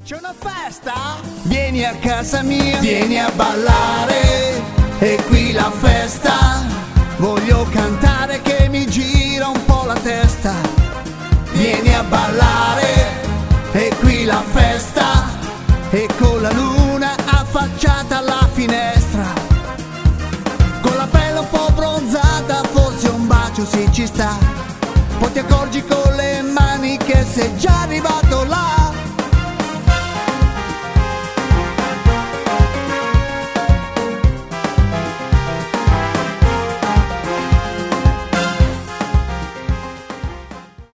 C'è una festa? Vieni a casa mia, vieni a ballare, è qui la festa. Voglio cantare che mi gira un po' la testa. Vieni a ballare, è qui la festa. E con la luna affacciata alla finestra, con la pelle un po' bronzata, forse un bacio sì ci sta. Poi ti accorgi con le mani che sei già arrivato là.